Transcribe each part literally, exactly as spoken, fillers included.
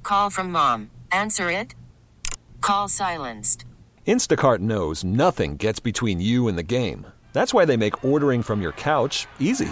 Call from mom. Answer it. Call silenced. Instacart knows nothing gets between you and the game. That's why they make ordering from your couch easy.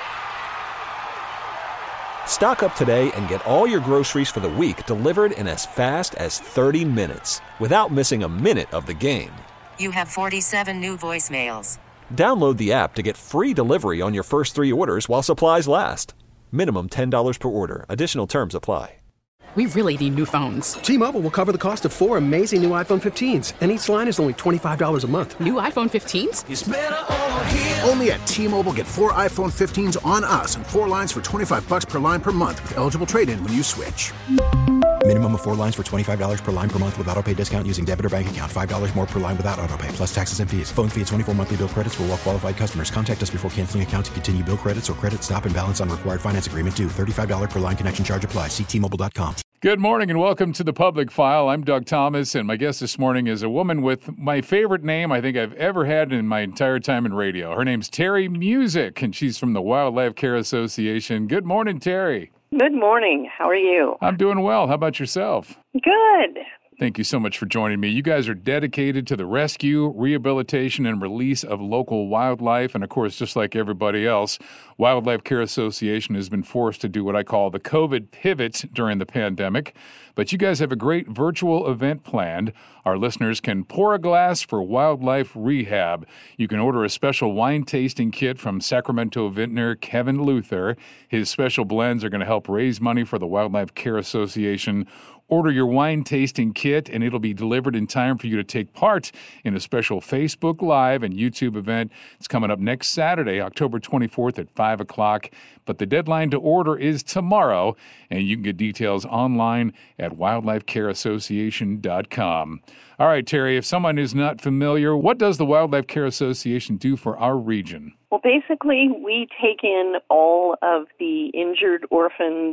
Stock up today and get all your groceries for the week delivered in as fast as thirty minutes without missing a minute of the game. You have forty-seven new voicemails. Download the app to get free delivery on your first three orders while supplies last. Minimum ten dollars per order. Additional terms apply. We really need new phones. T-Mobile will cover the cost of four amazing new iPhone fifteens, and each line is only twenty-five dollars a month. New iPhone fifteens? It's better over here. Only at T-Mobile, get four iPhone fifteens on us and four lines for twenty-five bucks per line per month with eligible trade-in when you switch. Minimum of four lines for twenty-five dollars per line per month with autopay discount using debit or bank account. five dollars more per line without autopay, plus taxes and fees. Phone fee at twenty-four monthly bill credits for well-qualified customers. Contact us before canceling account to continue bill credits or credit stop and balance on required finance agreement due. thirty-five dollars per line connection charge applies. See T Mobile dot com. Good morning and welcome to the Public File. I'm Doug Thomas, and my guest this morning is a woman with my favorite name I think I've ever had in my entire time in radio. Her name's Terry Music, and she's from the Wildlife Care Association. Good morning, Terry. Good morning. How are you? I'm doing well. How about yourself? Good. Thank you so much for joining me. You guys are dedicated to the rescue, rehabilitation, and release of local wildlife. And of course, just like everybody else, Wildlife Care Association has been forced to do what I call the COVID pivot during the pandemic. But you guys have a great virtual event planned. Our listeners can pour a glass for wildlife rehab. You can order a special wine tasting kit from Sacramento vintner Kevin Luther. His special blends are going to help raise money for the Wildlife Care Association. Order your wine tasting kit, and it'll be delivered in time for you to take part in a special Facebook Live and YouTube event. It's coming up next Saturday, October twenty-fourth at five o'clock. But the deadline to order is tomorrow, and you can get details online at wildlife care association dot com. All right, Terry, if someone is not familiar, what does the Wildlife Care Association do for our region? Well, basically, we take in all of the injured, orphaned,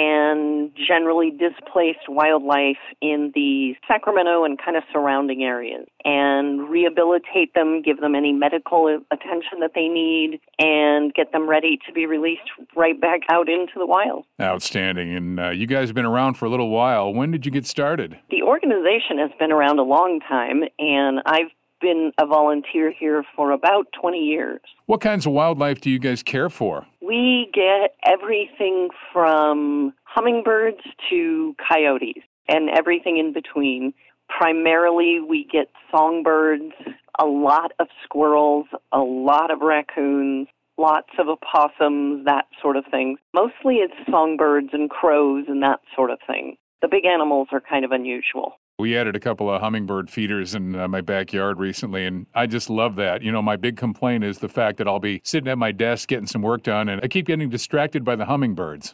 and generally displaced wildlife in the Sacramento and kind of surrounding areas and rehabilitate them, give them any medical attention that they need, and get them ready to be released right back out into the wild. Outstanding. And uh, you guys have been around for a little while. When did you get started? The organization has been around a long time, and I've been a volunteer here for about twenty years. What kinds of wildlife do you guys care for? We get everything from hummingbirds to coyotes and everything in between. Primarily, we get songbirds, a lot of squirrels, a lot of raccoons, lots of opossums, that sort of thing. Mostly it's songbirds and crows and that sort of thing. The big animals are kind of unusual. We added a couple of hummingbird feeders in uh, my backyard recently, and I just love that. You know, my big complaint is the fact that I'll be sitting at my desk getting some work done, and I keep getting distracted by the hummingbirds.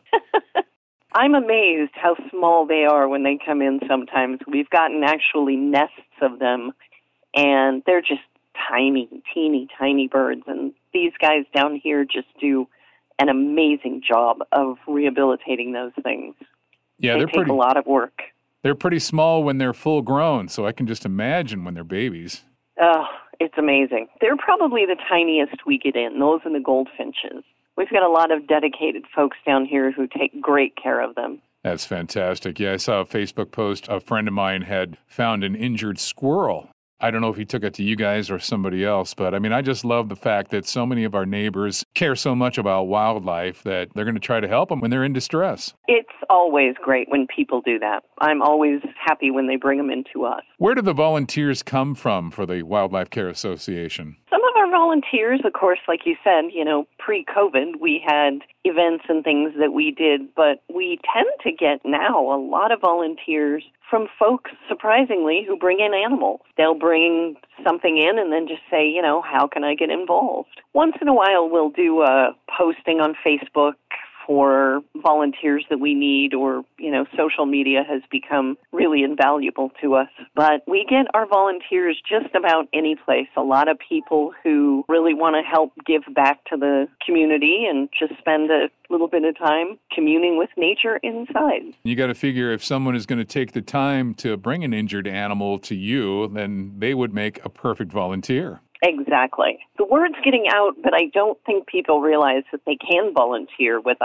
I'm amazed how small they are when they come in sometimes. We've gotten actually nests of them, and they're just tiny, teeny, tiny birds. And these guys down here just do an amazing job of rehabilitating those things. Yeah, they they're take pretty, a lot of work. They're pretty small when they're full grown, so I can just imagine when they're babies. Oh, it's amazing. They're probably the tiniest we get in, those and the goldfinches. We've got a lot of dedicated folks down here who take great care of them. That's fantastic. Yeah, I saw a Facebook post. A friend of mine had found an injured squirrel. I don't know if he took it to you guys or somebody else, but I mean, I just love the fact that so many of our neighbors care so much about wildlife that they're going to try to help them when they're in distress. It's always great when people do that. I'm always happy when they bring them into us. Where do the volunteers come from for the Wildlife Care Association? Some of our volunteers, of course, like you said, you know, pre-COVID, we had events and things that we did, but we tend to get now a lot of volunteers from folks, surprisingly, who bring in animals. They'll bring something in and then just say, you know, how can I get involved? Once in a while, we'll do a posting on Facebook for volunteers that we need, or, you know, social media has become really invaluable to us. But we get our volunteers just about any place. A lot of people who really want to help give back to the community and just spend a little bit of time communing with nature inside. You got to figure if someone is going to take the time to bring an injured animal to you, then they would make a perfect volunteer. Exactly. The word's getting out, but I don't think people realize that they can volunteer with us.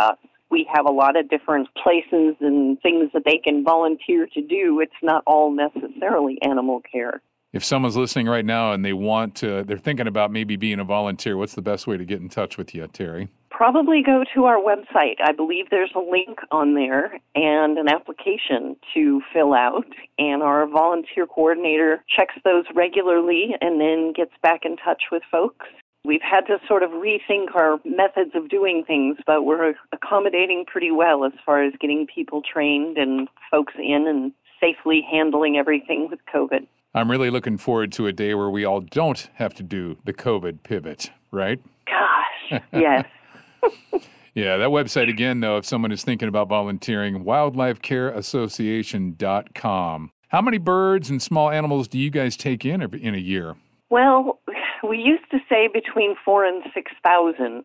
We have a lot of different places and things that they can volunteer to do. It's not all necessarily animal care. If someone's listening right now and they want to, they're thinking about maybe being a volunteer, what's the best way to get in touch with you, Terry? Probably go to our website. I believe there's a link on there and an application to fill out. And our volunteer coordinator checks those regularly and then gets back in touch with folks. We've had to sort of rethink our methods of doing things, but we're accommodating pretty well as far as getting people trained and folks in and safely handling everything with COVID. I'm really looking forward to a day where we all don't have to do the COVID pivot, right? Gosh, yes. Yeah, that website again, though, if someone is thinking about volunteering, wildlife care association dot com. How many birds and small animals do you guys take in in a year? Well, we used to say between four and six thousand,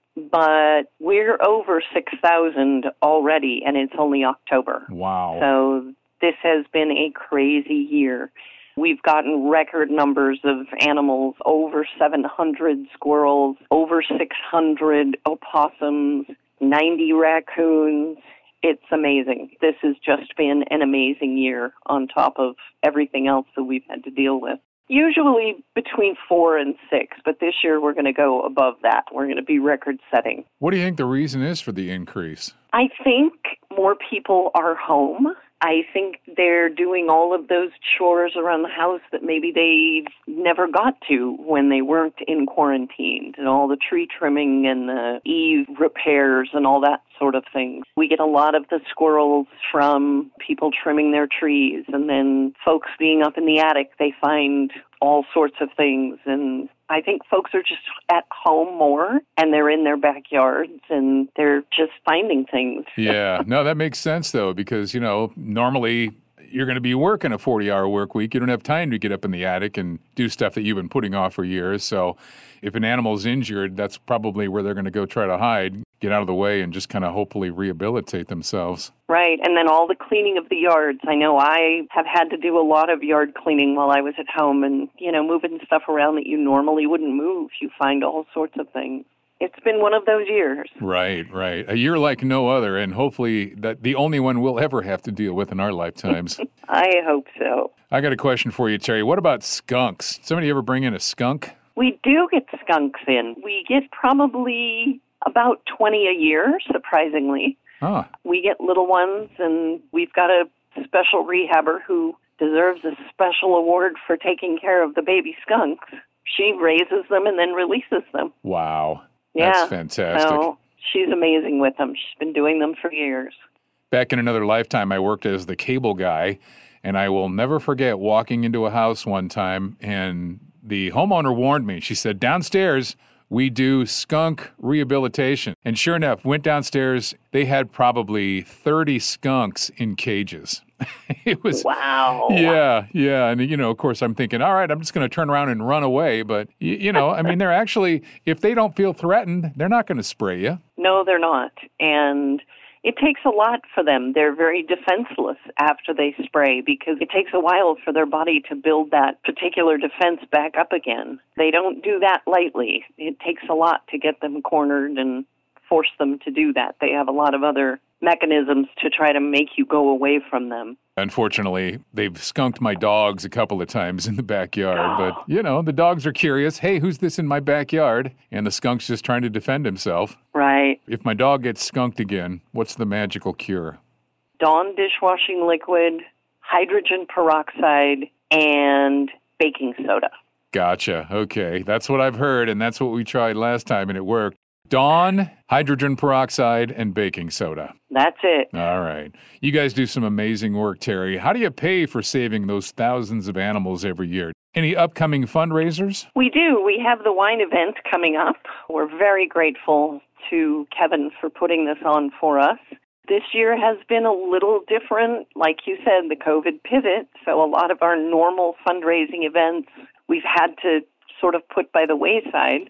but we're over six thousand already, and it's only October. Wow. So this has been a crazy year. We've gotten record numbers of animals, over seven hundred squirrels, over six hundred opossums, ninety raccoons. It's amazing. This has just been an amazing year on top of everything else that we've had to deal with. Usually between four and six, but this year we're going to go above that. We're going to be record-setting. What do you think the reason is for the increase? I think more people are home. I think they're doing all of those chores around the house that maybe they never got to when they weren't in quarantine, and all the tree trimming and the eave repairs and all that sort of thing. We get a lot of the squirrels from people trimming their trees, and then folks being up in the attic, they find all sorts of things. And I think folks are just at home more, and they're in their backyards, and they're just finding things. Yeah, no, that makes sense, though, because, you know, normally you're going to be working a forty-hour work week. You don't have time to get up in the attic and do stuff that you've been putting off for years. So if an animal's injured, that's probably where they're going to go try to hide, get out of the way, and just kind of hopefully rehabilitate themselves. Right, and then all the cleaning of the yards. I know I have had to do a lot of yard cleaning while I was at home, and, you know, moving stuff around that you normally wouldn't move. You find all sorts of things. It's been one of those years. Right, right. A year like no other, and hopefully that the only one we'll ever have to deal with in our lifetimes. I hope so. I got a question for you, Terry. What about skunks? Somebody ever bring in a skunk? We do get skunks in. We get probably about twenty a year, surprisingly. Ah. We get little ones, and we've got a special rehabber who deserves a special award for taking care of the baby skunks. She raises them and then releases them. Wow. Yeah. That's fantastic. So she's amazing with them. She's been doing them for years. Back in another lifetime, I worked as the cable guy, and I will never forget walking into a house one time, and the homeowner warned me. She said, downstairs, we do skunk rehabilitation. And sure enough, went downstairs. They had probably thirty skunks in cages. It was wow. Yeah, yeah. And, you know, of course, I'm thinking, all right, I'm just going to turn around and run away. But, you, you know, I mean, they're actually, if they don't feel threatened, they're not going to spray you. No, they're not. And it takes a lot for them. They're very defenseless after they spray because it takes a while for their body to build that particular defense back up again. They don't do that lightly. It takes a lot to get them cornered and force them to do that. They have a lot of other mechanisms to try to make you go away from them. Unfortunately, they've skunked my dogs a couple of times in the backyard. But, you know, the dogs are curious. Hey, who's this in my backyard? And the skunk's just trying to defend himself. Right. If my dog gets skunked again, what's the magical cure? Dawn dishwashing liquid, hydrogen peroxide, and baking soda. Gotcha. Okay. That's what I've heard, and that's what we tried last time, and it worked. Dawn, hydrogen peroxide, and baking soda. That's it. All right. You guys do some amazing work, Terry. How do you pay for saving those thousands of animals every year? Any upcoming fundraisers? We do. We have the wine event coming up. We're very grateful to Kevin for putting this on for us. This year has been a little different. Like you said, the COVID pivot. So a lot of our normal fundraising events we've had to sort of put by the wayside.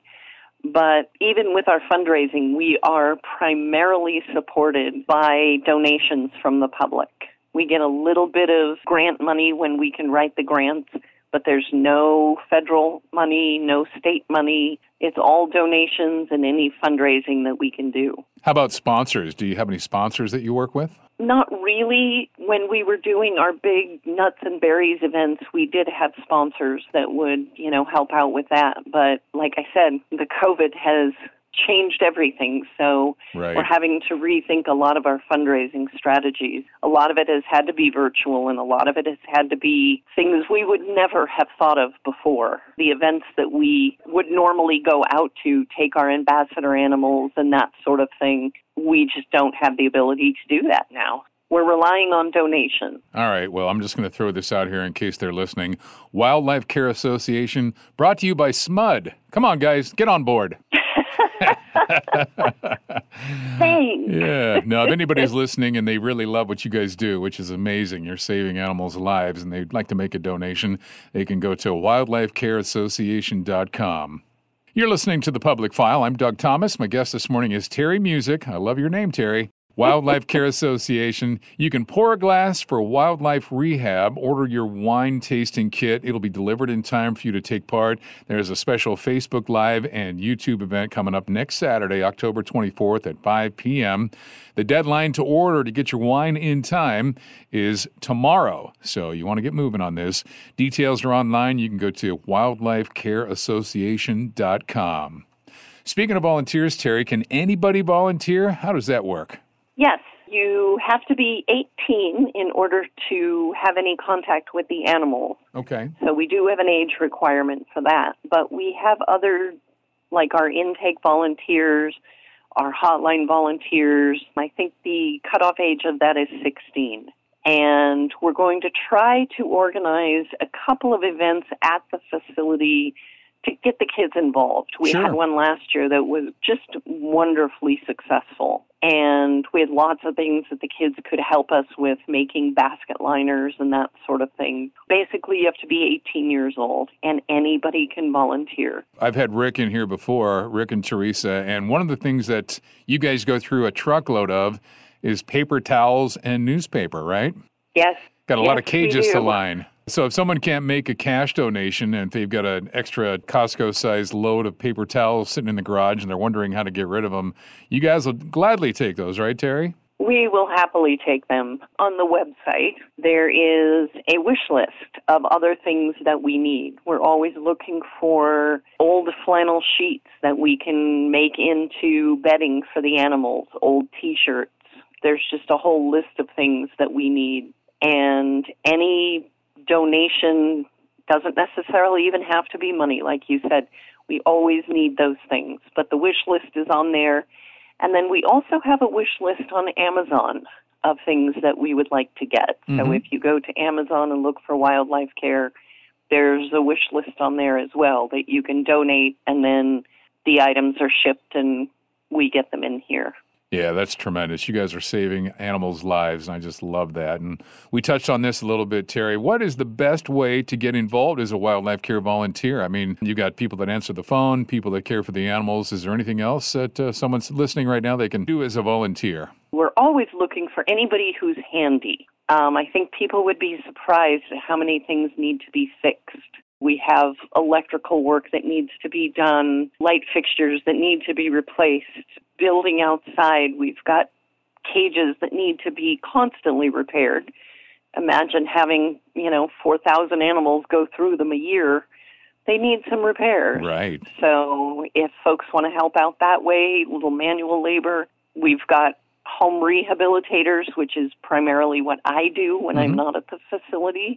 But even with our fundraising, we are primarily supported by donations from the public. We get a little bit of grant money when we can write the grants, but there's no federal money, no state money. It's all donations and any fundraising that we can do. How about sponsors? Do you have any sponsors that you work with? Not really. When we were doing our big nuts and berries events, we did have sponsors that would, you know, help out with that. But like I said, the COVID has changed everything. So right. We're having to rethink a lot of our fundraising strategies. A lot of it has had to be virtual, and a lot of it has had to be things we would never have thought of before. The events that we would normally go out to, take our ambassador animals and that sort of thing, we just don't have the ability to do that now. We're relying on donations. All right. Well, I'm just going to throw this out here in case they're listening. Wildlife Care Association, brought to you by S M U D. Come on, guys, get on board. Thanks. Yeah. Now, if anybody's listening and they really love what you guys do, which is amazing, you're saving animals' lives, and they'd like to make a donation, they can go to wildlife care association dot com. You're listening to The Public File. I'm Doug Thomas. My guest this morning is Terry Music. I love your name, Terry. Wildlife Care Association. You can pour a glass for wildlife rehab. Order your wine tasting kit. It'll be delivered in time for you to take part. There's a special Facebook Live and YouTube event coming up next Saturday, October twenty-fourth at five p.m. The deadline to order to get your wine in time is tomorrow. So you want to get moving on this. Details are online. You can go to wildlife care association dot com. Speaking of volunteers, Terry, can anybody volunteer? How does that work? Yes, you have to be eighteen in order to have any contact with the animals. Okay. So we do have an age requirement for that. But we have other, like our intake volunteers, our hotline volunteers. I think the cutoff age of that is sixteen. And we're going to try to organize a couple of events at the facility to get the kids involved. We Sure. had one last year that was just wonderfully successful. And we had lots of things that the kids could help us with, making basket liners and that sort of thing. Basically, you have to be eighteen years old, and anybody can volunteer. I've had Rick in here before, Rick and Teresa, and one of the things that you guys go through a truckload of is paper towels and newspaper, right? Yes. Got a yes, lot of cages we do. to line. So if someone can't make a cash donation and if they've got an extra Costco-sized load of paper towels sitting in the garage and they're wondering how to get rid of them, you guys will gladly take those, right, Terry? We will happily take them. On the website, there is a wish list of other things that we need. We're always looking for old flannel sheets that we can make into bedding for the animals, old T-shirts. There's just a whole list of things that we need. And any donation doesn't necessarily even have to be money. Like you said, we always need those things. But the wish list is on there. And then we also have a wish list on Amazon of things that we would like to get. Mm-hmm. So if you go to Amazon and look for wildlife care, there's a wish list on there as well that you can donate, and then the items are shipped and we get them in here. Yeah, that's tremendous. You guys are saving animals' lives, and I just love that. And we touched on this a little bit, Terry. What is the best way to get involved as a wildlife care volunteer? I mean, you got people that answer the phone, people that care for the animals. Is there anything else that uh, someone's listening right now they can do as a volunteer? We're always looking for anybody who's handy. Um, I think people would be surprised at how many things need to be fixed. We have electrical work that needs to be done, light fixtures that need to be replaced, building outside. We've got cages that need to be constantly repaired. Imagine having, you know, four thousand animals go through them a year. They need some repairs. Right. So if folks want to help out that way, little manual labor, we've got home rehabilitators, which is primarily what I do when mm-hmm. I'm not at the facility.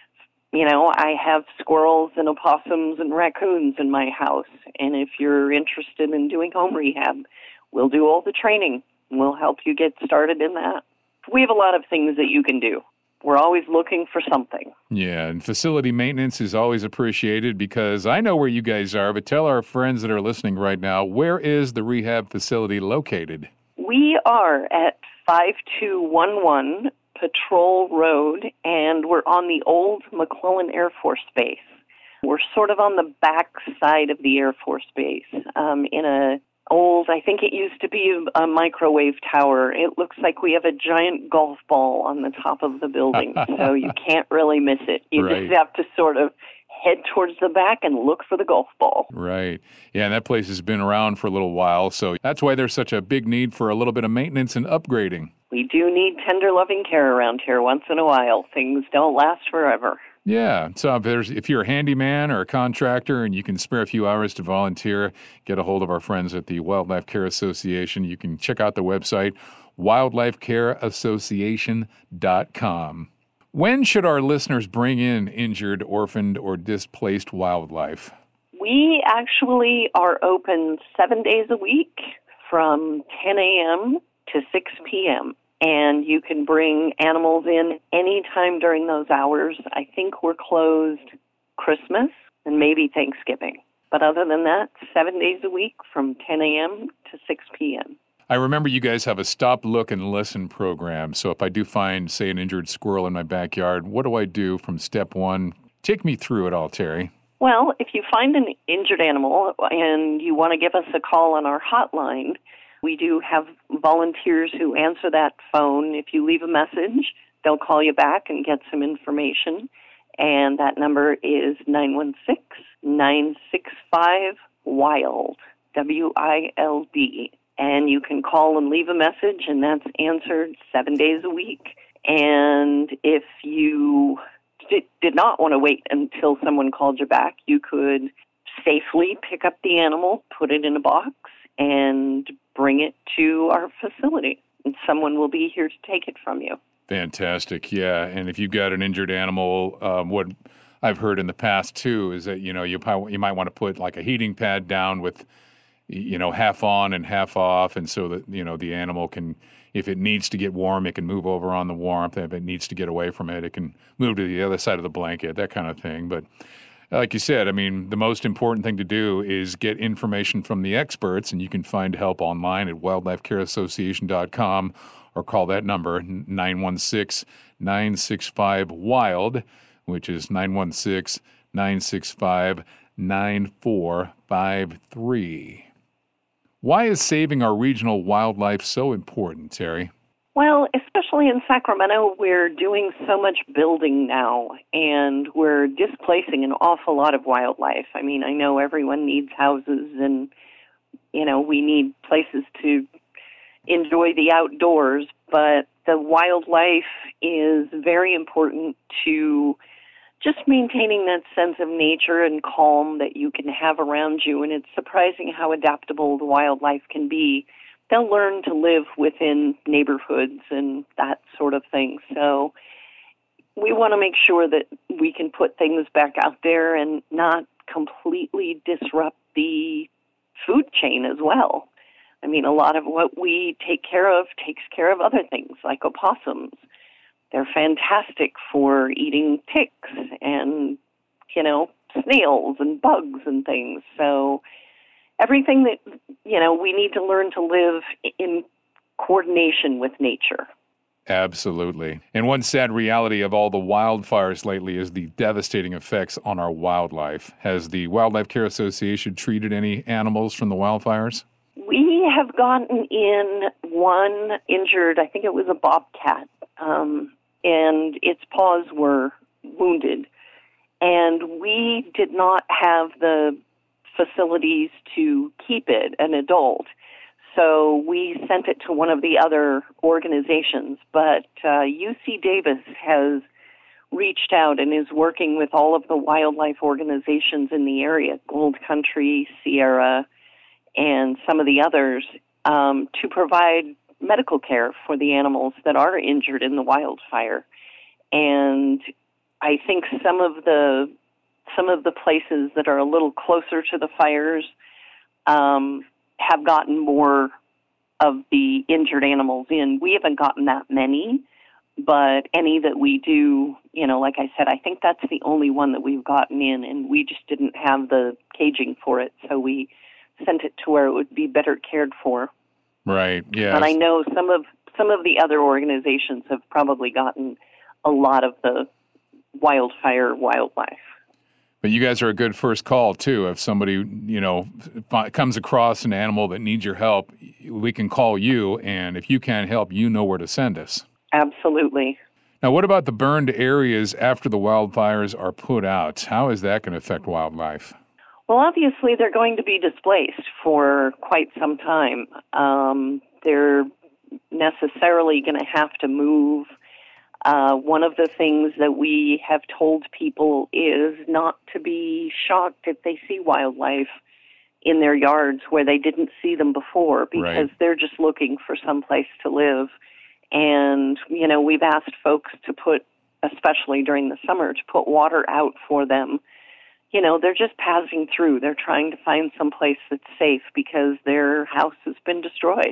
You know, I have squirrels and opossums and raccoons in my house, and if you're interested in doing home rehab, we'll do all the training. We'll help you get started in that. We have a lot of things that you can do. We're always looking for something. Yeah, and facility maintenance is always appreciated because I know where you guys are, but tell our friends that are listening right now, where is the rehab facility located? We are at five two one one Patrol Road, and we're on the old McClellan Air Force Base. We're sort of on the back side of the Air Force Base, um, in a old, I think it used to be a microwave tower. It looks like we have a giant golf ball on the top of the building, so you can't really miss it. You right. just have to sort of head towards the back and look for the golf ball. Right. Yeah, and that place has been around for a little while, so that's why there's such a big need for a little bit of maintenance and upgrading. We do need tender, loving care around here once in a while. Things don't last forever. Yeah, so if, there's, if you're a handyman or a contractor and you can spare a few hours to volunteer, get a hold of our friends at the Wildlife Care Association. You can check out the website, wildlife care association dot com. When should our listeners bring in injured, orphaned, or displaced wildlife? We actually are open seven days a week from ten a.m. to six p.m., and you can bring animals in anytime during those hours. I think we're closed Christmas and maybe Thanksgiving. But other than that, seven days a week from ten a.m. to six p.m. I remember you guys have a stop, look, and listen program. So if I do find, say, an injured squirrel in my backyard, what do I do from step one? Take me through it all, Terry. Well, if you find an injured animal and you want to give us a call on our hotline, we do have volunteers who answer that phone. If you leave a message, they'll call you back and get some information. And that number is nine one six, nine six five, WILD, W I L D. And you can call and leave a message, and that's answered seven days a week. And if you did, did not want to wait until someone called you back, you could safely pick up the animal, put it in a box, and bring it to our facility. And someone will be here to take it from you. Fantastic, yeah. And if you've got an injured animal, um, what I've heard in the past, too, is that, you know, you, you might want to put like a heating pad down with, you know, half on and half off, and so that, you know, the animal can, if it needs to get warm, it can move over on the warmth. If it needs to get away from it, it can move to the other side of the blanket, that kind of thing. But like you said, I mean, the most important thing to do is get information from the experts, and you can find help online at wildlife care association dot com or call that number, nine one six, nine six five, WILD, which is nine one six, nine six five, nine four five three. Why is saving our regional wildlife so important, Terry? Well, especially in Sacramento, we're doing so much building now, and we're displacing an awful lot of wildlife. I mean, I know everyone needs houses, and, you know, we need places to enjoy the outdoors, but the wildlife is very important to just maintaining that sense of nature and calm that you can have around you. And it's surprising how adaptable the wildlife can be. They'll learn to live within neighborhoods and that sort of thing. So we want to make sure that we can put things back out there and not completely disrupt the food chain as well. I mean, a lot of what we take care of takes care of other things, like opossums. They're fantastic for eating ticks and, you know, snails and bugs and things. So everything that, you know, we need to learn to live in coordination with nature. Absolutely. And one sad reality of all the wildfires lately is the devastating effects on our wildlife. Has the Wildlife Care Association treated any animals from the wildfires? We have gotten in one injured, I think it was a bobcat, um, and its paws were wounded. And we did not have the facilities to keep it, an adult. So we sent it to one of the other organizations. But uh, U C Davis has reached out and is working with all of the wildlife organizations in the area, Gold Country, Sierra, and some of the others, um, to provide medical care for the animals that are injured in the wildfire. And I think some of the some of the places that are a little closer to the fires um, have gotten more of the injured animals in. We haven't gotten that many, but any that we do, you know, like I said, I think that's the only one that we've gotten in, and we just didn't have the caging for it, so we sent it to where it would be better cared for. Right, yeah. But I know some of some of the other organizations have probably gotten a lot of the wildfire wildlife. But you guys are a good first call, too. If somebody, you know, comes across an animal that needs your help, we can call you, and if you can't help, you know where to send us. Absolutely. Now, what about the burned areas after the wildfires are put out? How is that going to affect wildlife? Well, obviously, they're going to be displaced for quite some time. Um, they're necessarily going to have to move. Uh, one of the things that we have told people is not to be shocked if they see wildlife in their yards where they didn't see them before, because right. they're just looking for some place to live. And, you know, we've asked folks to put, especially during the summer, to put water out for them. You know, they're just passing through. They're trying to find some place that's safe because their house has been destroyed.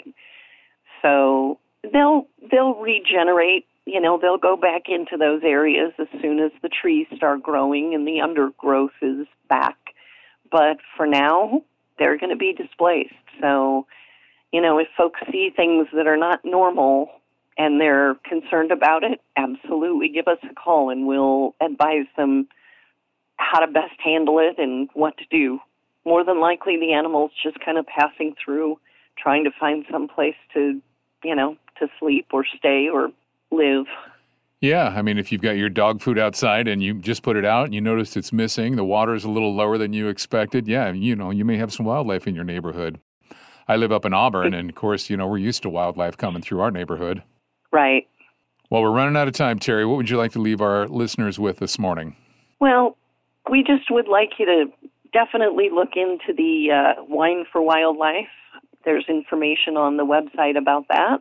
So they'll they'll regenerate. You know, they'll go back into those areas as soon as the trees start growing and the undergrowth is back. But for now, they're going to be displaced. So, you know, if folks see things that are not normal and they're concerned about it, absolutely give us a call and we'll advise them how to best handle it and what to do. More than likely, the animal's just kind of passing through, trying to find some place to, you know, to sleep or stay or live. Yeah, I mean, if you've got your dog food outside and you just put it out and you notice it's missing, the water's a little lower than you expected, yeah, you know, you may have some wildlife in your neighborhood. I live up in Auburn, and of course, you know, we're used to wildlife coming through our neighborhood. Right. Well, we're running out of time, Terry. What would you like to leave our listeners with this morning? Well, we just would like you to definitely look into the uh, Wine for Wildlife. There's information on the website about that.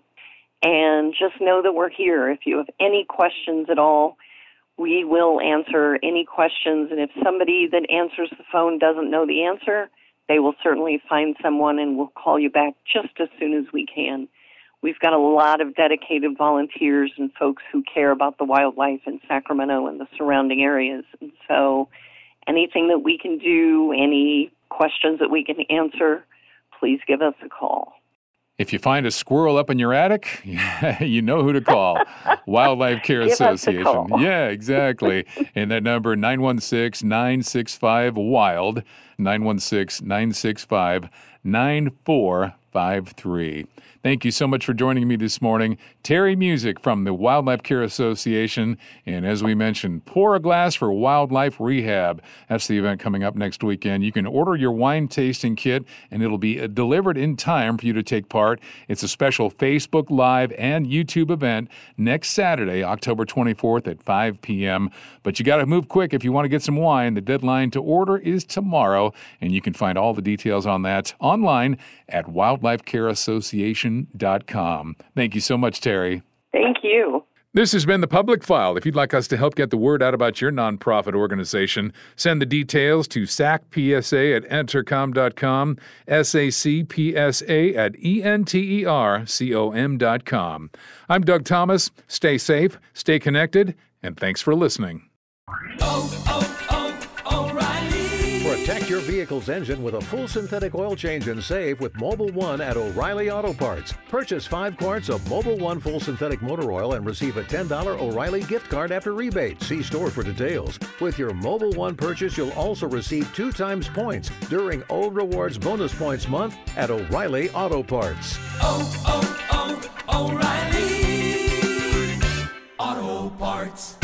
And just know that we're here. If you have any questions at all, we will answer any questions. And if somebody that answers the phone doesn't know the answer, they will certainly find someone and we'll call you back just as soon as we can. We've got a lot of dedicated volunteers and folks who care about the wildlife in Sacramento and the surrounding areas. And so anything that we can do, any questions that we can answer, please give us a call. If you find a squirrel up in your attic, you know who to call. Wildlife Care Give Association. Us a call. Yeah, exactly. And that number, nine one six, nine six five, WILD, nine one six, nine six five, nine four five three. Thank you so much for joining me this morning. Terry Music from the Wildlife Care Association. And as we mentioned, Pour a Glass for Wildlife Rehab. That's the event coming up next weekend. You can order your wine tasting kit, and it'll be delivered in time for you to take part. It's a special Facebook Live and YouTube event next Saturday, October twenty-fourth at five p.m. But you got to move quick if you want to get some wine. The deadline to order is tomorrow, and you can find all the details on that online at wildlife care association dot com. Thank you so much, Terry. Thank you. This has been The Public File. If you'd like us to help get the word out about your nonprofit organization, send the details to S A C P S A at entercom dot com, S A C P S A at E N T E R C O M dot com. I'm Doug Thomas. Stay safe, stay connected, and thanks for listening. Oh, oh, oh, O'Reilly. Protect your vehicle's engine with a full synthetic oil change and save with Mobil one at O'Reilly Auto Parts. Purchase five quarts of Mobil one full synthetic motor oil and receive a ten dollars O'Reilly gift card after rebate. See store for details. With your Mobil one purchase, you'll also receive two times points during O Rewards Bonus Points Month at O'Reilly Auto Parts. Oh, oh, oh, O'Reilly Auto Parts.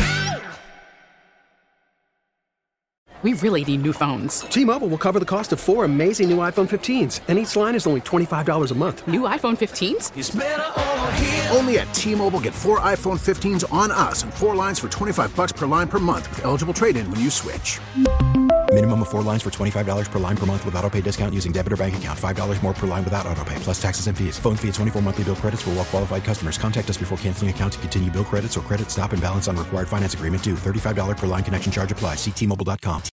We really need new phones. T-Mobile will cover the cost of four amazing new iPhone fifteens, and each line is only twenty-five dollars a month. New iPhone fifteens? It's better over here. Only at T-Mobile, get four iPhone fifteens on us and four lines for twenty-five bucks per line per month with eligible trade-in when you switch. Minimum of four lines for twenty-five dollars per line per month with autopay discount using debit or bank account. five dollars more per line without autopay, plus taxes and fees. Phone fee at twenty-four monthly bill credits for well-qualified customers. Contact us before canceling account to continue bill credits or credit stop and balance on required finance agreement due. thirty-five dollars per line connection charge applies. See T Mobile dot com.